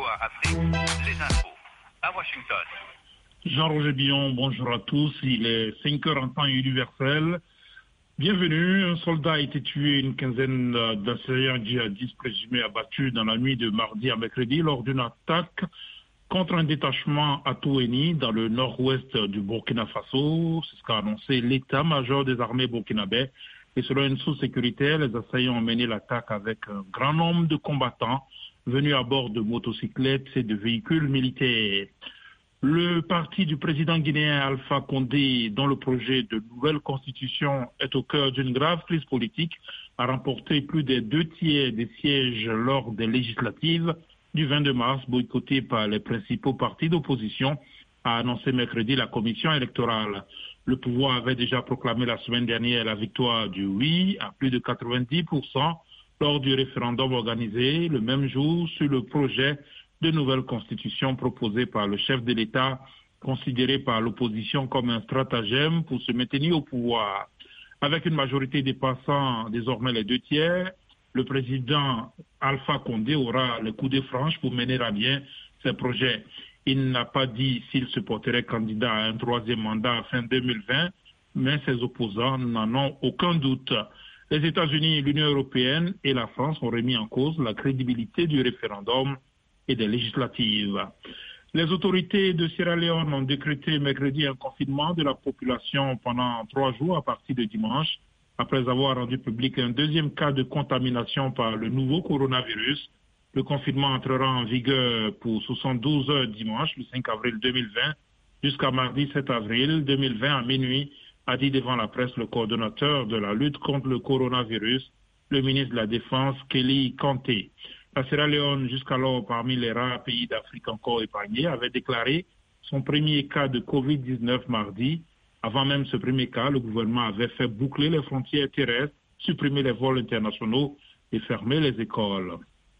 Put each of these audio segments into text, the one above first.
VOA Afrique, les infos à Washington. Jean-Roger Billon, bonjour à tous. Il est 5 heures en temps universel. Bienvenue. Un soldat a été tué, une quinzaine d'assaillants djihadistes présumés abattus dans la nuit de mardi à mercredi lors d'une attaque contre un détachement à Touéni, dans le nord-ouest du Burkina Faso. C'est ce qu'a annoncé l'état-major des armées burkinabais. Et selon une source sécuritaire, les assaillants ont mené l'attaque avec un grand nombre de combattants venus à bord de motocyclettes et de véhicules militaires. Le parti du président guinéen Alpha Condé, dont le projet de nouvelle constitution est au cœur d'une grave crise politique, a remporté plus des 2/3 des sièges lors des législatives du 22 mars, boycottées par les principaux partis d'opposition, a annoncé mercredi la commission électorale. Le pouvoir avait déjà proclamé la semaine dernière la victoire du oui à plus de 90% lors du référendum organisé le même jour sur le projet de nouvelle constitution proposée par le chef de l'État, considéré par l'opposition comme un stratagème pour se maintenir au pouvoir. Avec une majorité dépassant désormais les 2/3, le président Alpha Condé aura le coup de franche pour mener à bien ses projets. Il n'a pas dit s'il se porterait candidat à un troisième mandat fin 2020, mais ses opposants n'en ont aucun doute. Les États-Unis, l'Union européenne et la France ont remis en cause la crédibilité du référendum et des législatives. Les autorités de Sierra Leone ont décrété mercredi un confinement de la population pendant 3 jours à partir de dimanche, après avoir rendu public un deuxième cas de contamination par le nouveau coronavirus. Le confinement entrera en vigueur pour 72 heures dimanche, le 5 avril 2020, jusqu'à mardi 7 avril 2020 à minuit, a dit devant la presse le coordonnateur de la lutte contre le coronavirus, le ministre de la Défense, Kelly Kanté. La Sierra Leone, jusqu'alors parmi les rares pays d'Afrique encore épargnés, avait déclaré son premier cas de Covid-19 mardi. Avant même ce premier cas, le gouvernement avait fait boucler les frontières terrestres, supprimer les vols internationaux et fermer les écoles.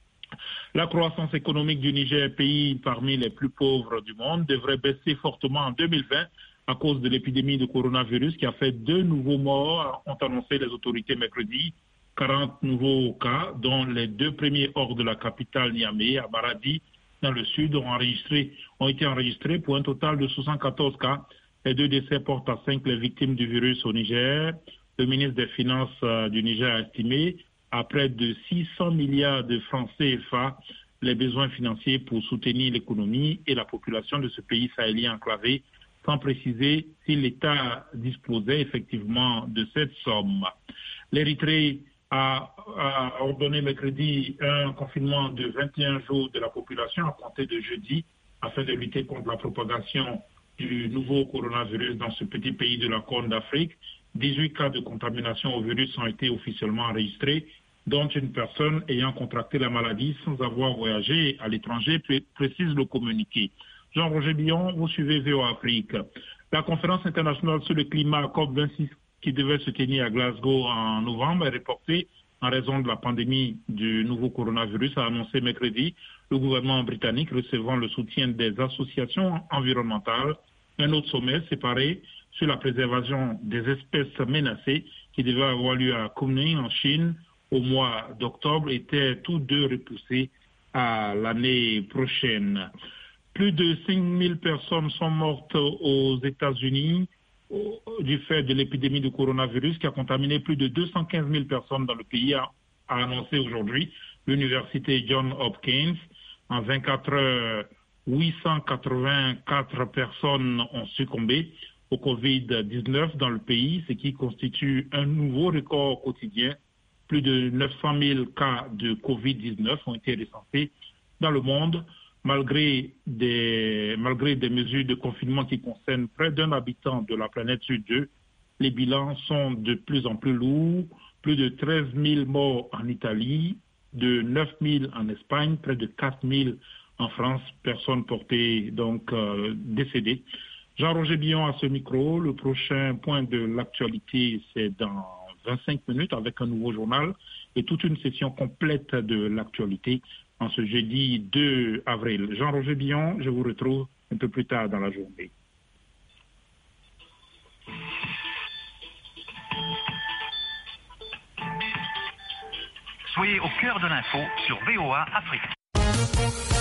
La croissance économique du Niger, pays parmi les plus pauvres du monde, devrait baisser fortement en 2020 à cause de l'épidémie de coronavirus qui a fait 2 nouveaux morts, ont annoncé les autorités mercredi. 40 nouveaux cas, dont les 2 premiers hors de la capitale Niamey, à Maradi, dans le sud, ont été enregistrés pour un total de 74 cas. Les 2 décès portent à 5 les victimes du virus au Niger. Le ministre des Finances du Niger a estimé à près de 600 milliards de francs CFA les besoins financiers pour soutenir l'économie et la population de ce pays sahélien enclavé, sans préciser si l'État disposait effectivement de cette somme. L'Érythrée a ordonné mercredi un confinement de 21 jours de la population à compter de jeudi afin de lutter contre la propagation du nouveau coronavirus dans ce petit pays de la Corne d'Afrique. 18 cas de contamination au virus ont été officiellement enregistrés, dont une personne ayant contracté la maladie sans avoir voyagé à l'étranger, précise le communiqué. Jean-Roger Billon, vous suivez VOA Afrique. La conférence internationale sur le climat COP26 qui devait se tenir à Glasgow en novembre est reportée en raison de la pandémie du nouveau coronavirus, a annoncé mercredi le gouvernement britannique recevant le soutien des associations environnementales. Un autre sommet séparé sur la préservation des espèces menacées qui devait avoir lieu à Kunming en Chine au mois d'octobre étaient tous 2 repoussés à l'année prochaine. Plus de 5000 personnes sont mortes aux États-Unis du fait de l'épidémie de coronavirus qui a contaminé plus de 215 000 personnes dans le pays, a annoncé aujourd'hui l'université Johns Hopkins. En 24 heures, 884 personnes ont succombé au Covid-19 dans le pays, ce qui constitue un nouveau record quotidien. Plus de 900 000 cas de Covid-19 ont été recensés dans le monde. Malgré des mesures de confinement qui concernent près d'1 habitant de la planète sur 2, les bilans sont de plus en plus lourds. Plus de 13 000 morts en Italie, de 9 000 en Espagne, près de 4 000 en France, personnes portées donc décédées. Jean-Roger Billon à ce micro. Le prochain point de l'actualité, c'est dans 25 minutes avec un nouveau journal et toute une session complète de l'actualité en ce jeudi 2 avril. Jean-Roger Billon, je vous retrouve un peu plus tard dans la journée. Soyez au cœur de l'info sur VOA Afrique.